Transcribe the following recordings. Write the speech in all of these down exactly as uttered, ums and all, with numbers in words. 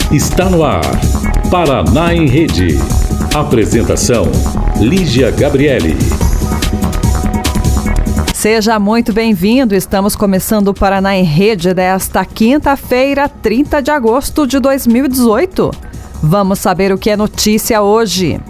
Está no ar, Paraná em Rede. Apresentação, Lígia Gabriele. Seja muito bem-vindo, estamos começando o Paraná em Rede desta quinta-feira, trinta de agosto de dois mil e dezoito. Vamos saber o que é notícia hoje.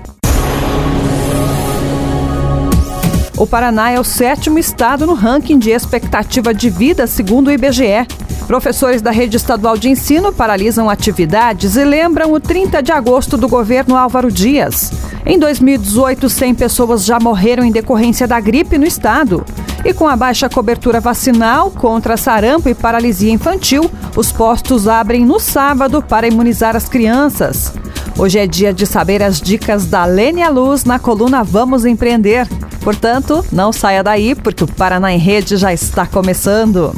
O Paraná é o sétimo estado no ranking de expectativa de vida, segundo o I B G E. Professores da rede estadual de ensino paralisam atividades e lembram o trinta de agosto do governo Álvaro Dias. Em dois mil e dezoito, cem pessoas já morreram em decorrência da gripe no estado. E com a baixa cobertura vacinal contra sarampo e paralisia infantil, os postos abrem no sábado para imunizar as crianças. Hoje é dia de saber as dicas da Lênia Luz na coluna Vamos Empreender. Portanto, não saia daí, porque o Paraná em Rede já está começando.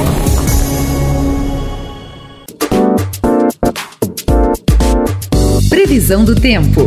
Previsão do tempo.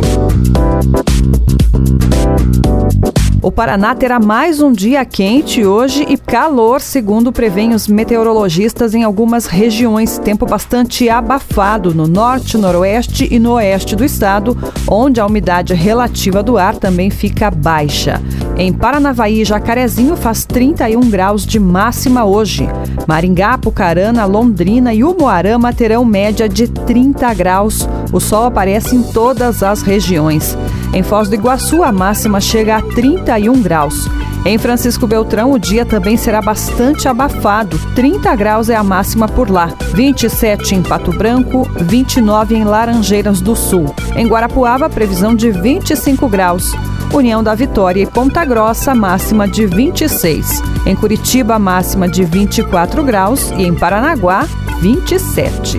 O Paraná terá mais um dia quente hoje e calor, segundo prevêem os meteorologistas em algumas regiões. Tempo bastante abafado no norte, noroeste e no oeste do estado, onde a umidade relativa do ar também fica baixa. Em Paranavaí e Jacarezinho faz trinta e um graus de máxima hoje. Maringá, Pucarana, Londrina e Umuarama terão média de trinta graus. O sol aparece em todas as regiões. Em Foz do Iguaçu, a máxima chega a trinta e um graus. Em Francisco Beltrão, o dia também será bastante abafado. trinta graus é a máxima por lá. vinte e sete em Pato Branco, vinte e nove em Laranjeiras do Sul. Em Guarapuava, previsão de vinte e cinco graus. União da Vitória e Ponta Grossa, máxima de vinte e seis. Em Curitiba, máxima de vinte e quatro graus. E em Paranaguá, vinte e sete.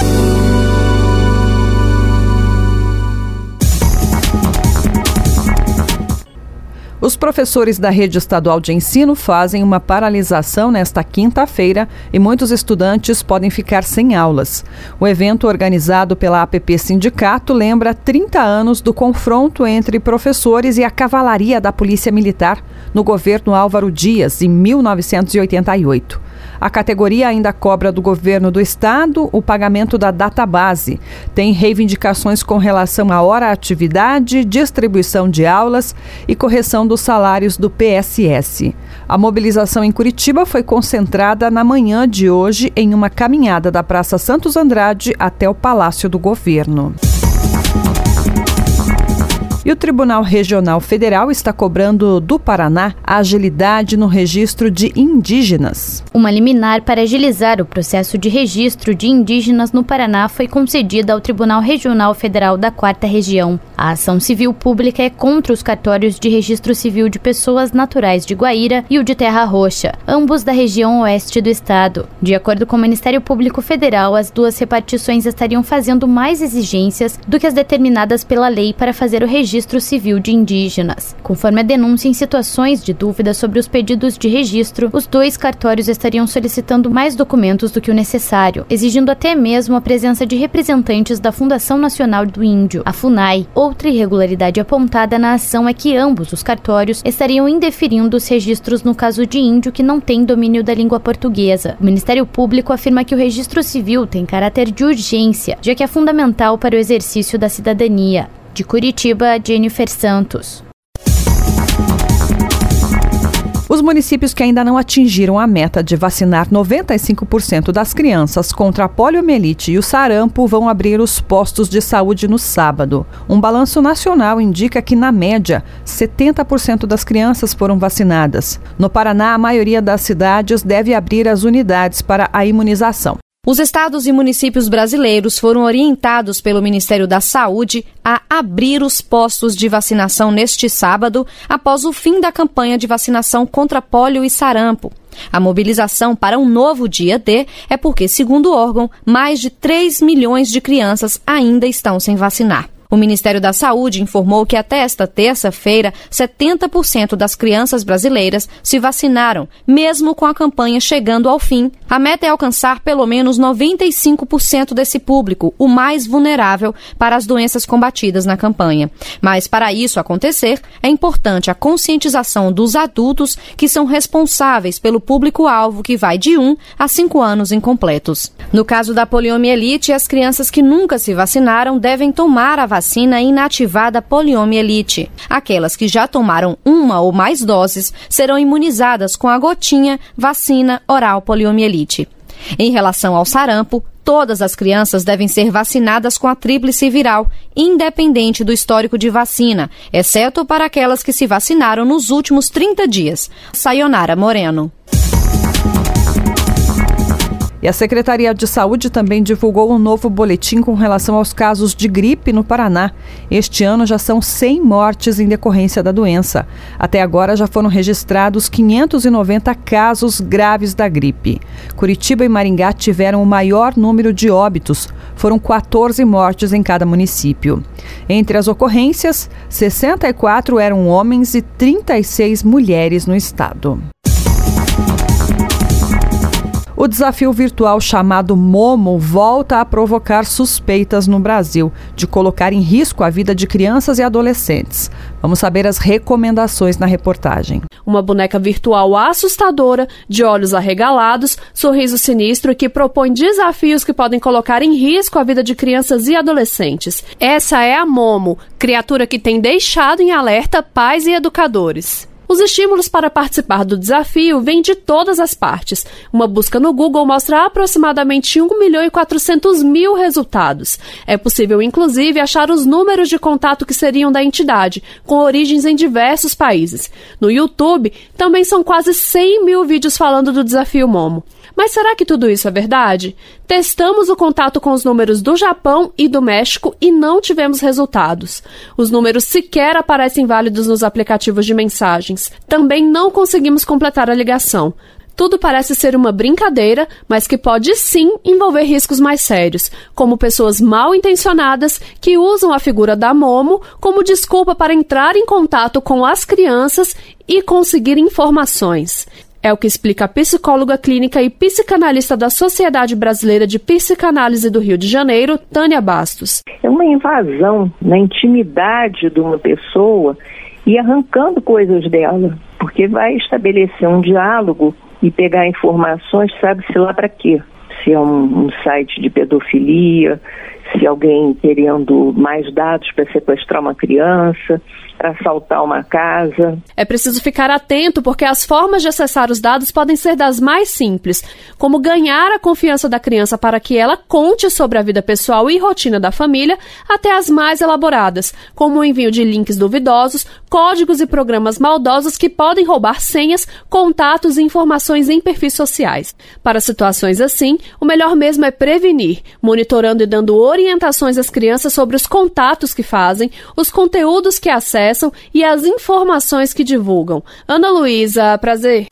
Os professores da rede estadual de ensino fazem uma paralisação nesta quinta-feira e muitos estudantes podem ficar sem aulas. O evento, organizado pela A P P Sindicato, lembra trinta anos do confronto entre professores e a cavalaria da Polícia Militar no governo Álvaro Dias, em mil novecentos e oitenta e oito. A categoria ainda cobra do governo do estado o pagamento da database. Tem reivindicações com relação à hora-atividade, distribuição de aulas e correção dos salários do P S S. A mobilização em Curitiba foi concentrada na manhã de hoje em uma caminhada da Praça Santos Andrade até o Palácio do Governo. E o Tribunal Regional Federal está cobrando do Paraná a agilidade no registro de indígenas. Uma liminar para agilizar o processo de registro de indígenas no Paraná foi concedida ao Tribunal Regional Federal da Quarta Região. A ação civil pública é contra os cartórios de registro civil de pessoas naturais de Guaíra e o de Terra Roxa, ambos da região oeste do estado. De acordo com o Ministério Público Federal, as duas repartições estariam fazendo mais exigências do que as determinadas pela lei para fazer o registro Registro Civil de Indígenas. Conforme a denúncia, em situações de dúvida sobre os pedidos de registro, os dois cartórios estariam solicitando mais documentos do que o necessário, exigindo até mesmo a presença de representantes da Fundação Nacional do Índio, a FUNAI. Outra irregularidade apontada na ação é que ambos os cartórios estariam indeferindo os registros no caso de índio que não tem domínio da língua portuguesa. O Ministério Público afirma que o registro civil tem caráter de urgência, já que é fundamental para o exercício da cidadania. De Curitiba, Jennifer Santos. Os municípios que ainda não atingiram a meta de vacinar noventa e cinco por cento das crianças contra a poliomielite e o sarampo vão abrir os postos de saúde no sábado. Um balanço nacional indica que, na média, setenta por cento das crianças foram vacinadas. No Paraná, a maioria das cidades deve abrir as unidades para a imunização. Os estados e municípios brasileiros foram orientados pelo Ministério da Saúde a abrir os postos de vacinação neste sábado, após o fim da campanha de vacinação contra pólio e sarampo. A mobilização para um novo dia D é porque, segundo o órgão, mais de três milhões de crianças ainda estão sem vacinar. O Ministério da Saúde informou que até esta terça-feira, setenta por cento das crianças brasileiras se vacinaram, mesmo com a campanha chegando ao fim. A meta é alcançar pelo menos noventa e cinco por cento desse público, o mais vulnerável para as doenças combatidas na campanha. Mas para isso acontecer, é importante a conscientização dos adultos que são responsáveis pelo público-alvo que vai de um a cinco anos incompletos. No caso da poliomielite, as crianças que nunca se vacinaram devem tomar a vacina vacina inativada poliomielite. Aquelas que já tomaram uma ou mais doses serão imunizadas com a gotinha vacina oral poliomielite. Em relação ao sarampo, todas as crianças devem ser vacinadas com a tríplice viral, independente do histórico de vacina, exceto para aquelas que se vacinaram nos últimos trinta dias. Sayonara Moreno. E a Secretaria de Saúde também divulgou um novo boletim com relação aos casos de gripe no Paraná. Este ano já são cem mortes em decorrência da doença. Até agora já foram registrados quinhentos e noventa casos graves da gripe. Curitiba e Maringá tiveram o maior número de óbitos. Foram quatorze mortes em cada município. Entre as ocorrências, sessenta e quatro eram homens e trinta e seis mulheres no estado. O desafio virtual chamado Momo volta a provocar suspeitas no Brasil de colocar em risco a vida de crianças e adolescentes. Vamos saber as recomendações na reportagem. Uma boneca virtual assustadora, de olhos arregalados, sorriso sinistro e que propõe desafios que podem colocar em risco a vida de crianças e adolescentes. Essa é a Momo, criatura que tem deixado em alerta pais e educadores. Os estímulos para participar do desafio vêm de todas as partes. Uma busca no Google mostra aproximadamente um milhão e quatrocentos mil resultados. É possível, inclusive, achar os números de contato que seriam da entidade, com origens em diversos países. No YouTube, também são quase cem mil vídeos falando do desafio Momo. Mas será que tudo isso é verdade? Testamos o contato com os números do Japão e do México e não tivemos resultados. Os números sequer aparecem válidos nos aplicativos de mensagens. Também não conseguimos completar a ligação. Tudo parece ser uma brincadeira, mas que pode sim envolver riscos mais sérios, como pessoas mal intencionadas que usam a figura da Momo como desculpa para entrar em contato com as crianças e conseguir informações. É o que explica a psicóloga clínica e psicanalista da Sociedade Brasileira de Psicanálise do Rio de Janeiro, Tânia Bastos. É uma invasão na intimidade de uma pessoa e arrancando coisas dela, porque vai estabelecer um diálogo e pegar informações, sabe-se lá para quê? Se é um, um site de pedofilia, se alguém querendo mais dados para sequestrar uma criança, para assaltar uma casa. É preciso ficar atento porque as formas de acessar os dados podem ser das mais simples, como ganhar a confiança da criança para que ela conte sobre a vida pessoal e rotina da família, até as mais elaboradas, como o envio de links duvidosos, códigos e programas maldosos que podem roubar senhas, contatos e informações em perfis sociais. Para situações assim, o melhor mesmo é prevenir, monitorando e dando orientações às crianças sobre os contatos que fazem, os conteúdos que acessam e as informações que divulgam. Ana Luísa, prazer.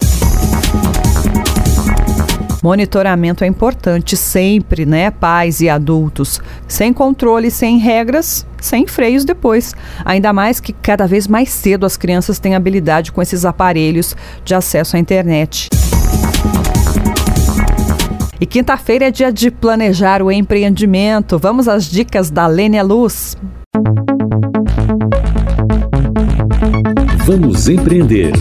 Monitoramento é importante sempre, né, pais e adultos. Sem controle, sem regras, sem freios depois. Ainda mais que cada vez mais cedo as crianças têm habilidade com esses aparelhos de acesso à internet. E quinta-feira é dia de planejar o empreendimento. Vamos às dicas da Lênia Luz. Vamos empreender.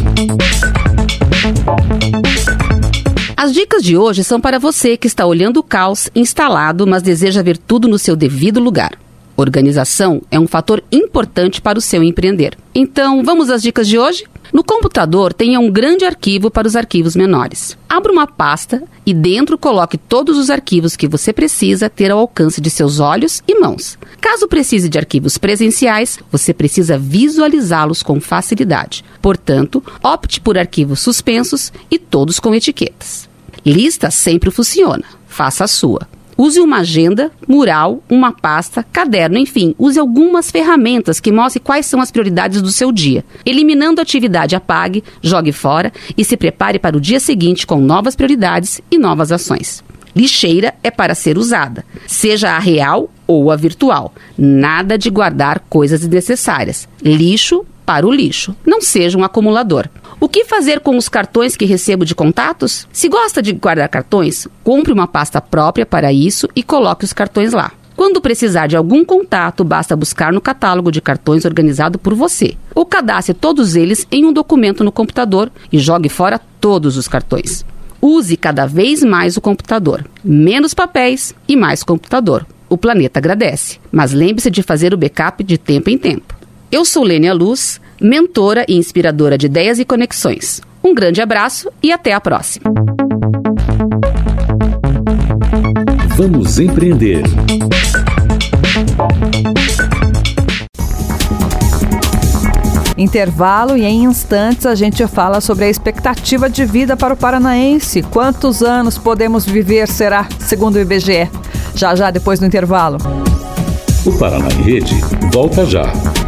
As dicas de hoje são para você que está olhando o caos instalado, mas deseja ver tudo no seu devido lugar. Organização é um fator importante para o seu empreender. Então, vamos às dicas de hoje? No computador, tenha um grande arquivo para os arquivos menores. Abra uma pasta e dentro coloque todos os arquivos que você precisa ter ao alcance de seus olhos e mãos. Caso precise de arquivos presenciais, você precisa visualizá-los com facilidade. Portanto, opte por arquivos suspensos e todos com etiquetas. Lista sempre funciona. Faça a sua. Use uma agenda, mural, uma pasta, caderno, enfim, use algumas ferramentas que mostrem quais são as prioridades do seu dia. Eliminando a atividade, apague, jogue fora e se prepare para o dia seguinte com novas prioridades e novas ações. Lixeira é para ser usada, seja a real ou a virtual. Nada de guardar coisas desnecessárias. Lixo para o lixo. Não seja um acumulador. O que fazer com os cartões que recebo de contatos? Se gosta de guardar cartões, compre uma pasta própria para isso e coloque os cartões lá. Quando precisar de algum contato, basta buscar no catálogo de cartões organizado por você. Ou cadastre todos eles em um documento no computador e jogue fora todos os cartões. Use cada vez mais o computador. Menos papéis e mais computador. O planeta agradece. Mas lembre-se de fazer o backup de tempo em tempo. Eu sou Lênia Luz, mentora e inspiradora de ideias e conexões. Um grande abraço e até a próxima. Vamos empreender. Intervalo e em instantes a gente fala sobre a expectativa de vida para o paranaense. Quantos anos podemos viver, será, segundo o I B G E? Já já depois do intervalo. O Paraná em Rede volta já.